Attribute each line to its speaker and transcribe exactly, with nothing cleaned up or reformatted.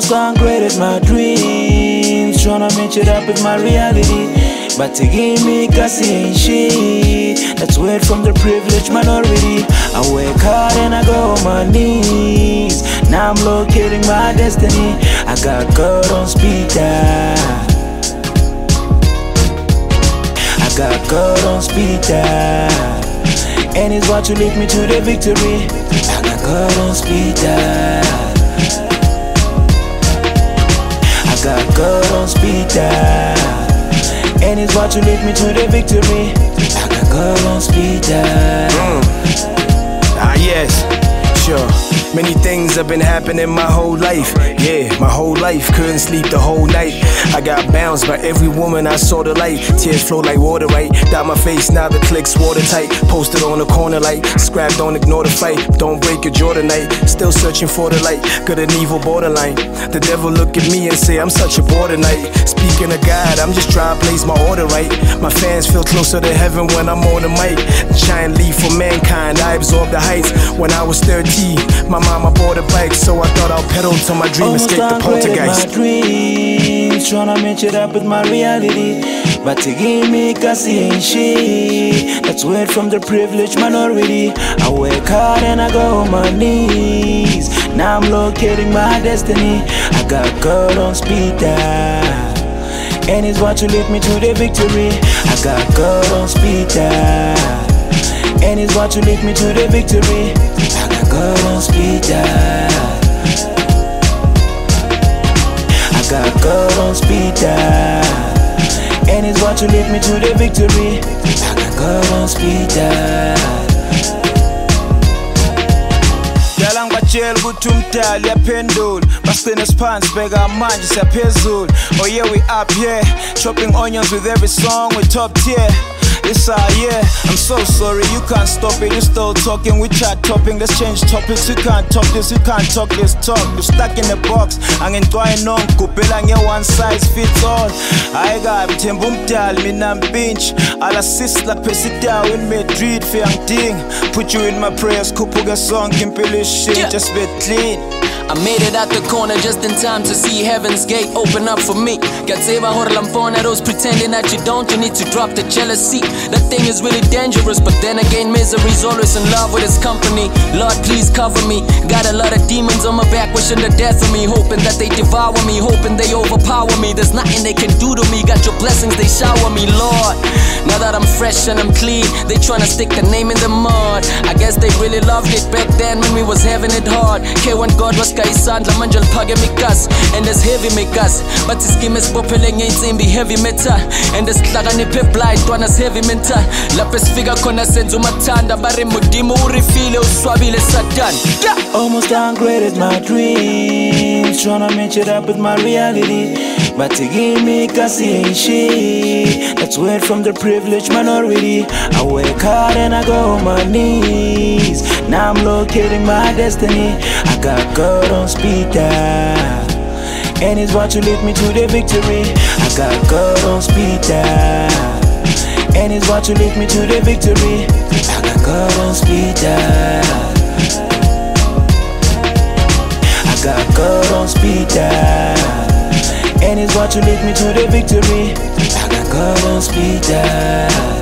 Speaker 1: Almost downgraded my dreams, tryna match it up with my reality. But to give me cause he ain't shit. That's word from the privileged minority. I work hard and I go on my knees. Now I'm locating my destiny. I got God on speed dial. I got God on speed dial. And it's what you lead me to the victory. I got God on speed dial. I got God on speed dial. And it's what you lead me to the victory. I got God on speed dial.
Speaker 2: Mm. Ah yes, sure. Many things have been happening my whole life. Yeah, my whole life, couldn't sleep the whole night. I got bounced by every woman I saw the light. Tears flow like water, right? Down my face, now the clicks watertight. Posted on the corner like, scrap, don't ignore the fight. Don't break your jaw tonight. Still searching for the light, got an evil borderline. The devil look at me and say I'm such a bore tonight. Speaking of God, I'm just trying to place my order right. My fans feel closer to heaven when I'm on the mic. Giant leap for mankind, I absorbed the heights. When I was thirteen, my mama bought a bike, so I thought I'll pedal till my dream escaped the poltergeist.
Speaker 1: My dreams, tryna match it up with my reality. But to give me cause he ain't shit. That's word from the privileged minority. I work hard and I go on my knees. Now I'm locating my destiny. I got God on speed dial. And it's what you lead me to the victory. I got God on speed dial. And it's what you lead me to the victory. I got God on speed dial. I got God on speed dial. And it's what you lead me to the victory. I got God on speed dial.
Speaker 3: Dalang batshela ukuthi umdali yaphendula. Basina phansi bheka manje siyaphezulu. Oh yeah, we up here, chopping onions with every song, we top tier. It's our year, I'm so sorry, you can't stop it. You're still talking, we chat topping. Let's change topics, we can't talk this, we can't talk this talk. You're stuck in the box, angentwaye non kupela nge one size fits all. I got mthemba umdali mina mpinch. Ala sis la pesita in Madrid fe angding. Put you in my prayers, khuphuka sonke impilo shit, just be clean.
Speaker 4: I made it out the corner just in time to see heaven's gate open up for me. Gatseva horlampona, those pretending that you don't, you need to drop the jealousy. That thing is really dangerous, but then again, misery's always in love with its company. Lord, please cover me. Got a lot of demons on my back, wishing the death of me, hoping that they devour me, hoping they overpower me. There's nothing they can do to me. Got your blessings, they shower me, Lord. Now that I'm fresh and I'm clean, they tryna stick the name in the mud. I guess they really loved it back then when we was having it hard. K when God was isandla manje liphakeme igas and as heavy makers but ischeme sibophele ngeinsimbi heavy metal and esihlakaniphe blind twana heavy mental lapho sifika khona senza umathanda bare mudimo urifile uswabile satan.
Speaker 1: Almost downgraded my dreams, tryna match it up with my reality. But to give me cause he ain't shit. That's word from the privileged minority. I work hard and I go on my knees. Now I'm locating my destiny. I got God on speed dial. And it's what you lead me to the victory. I got God on speed dial. And it's what you lead me to the victory. I got God on speed dial. I got God on speed dial. And it's what you lead me to the victory. I got God on speed dial.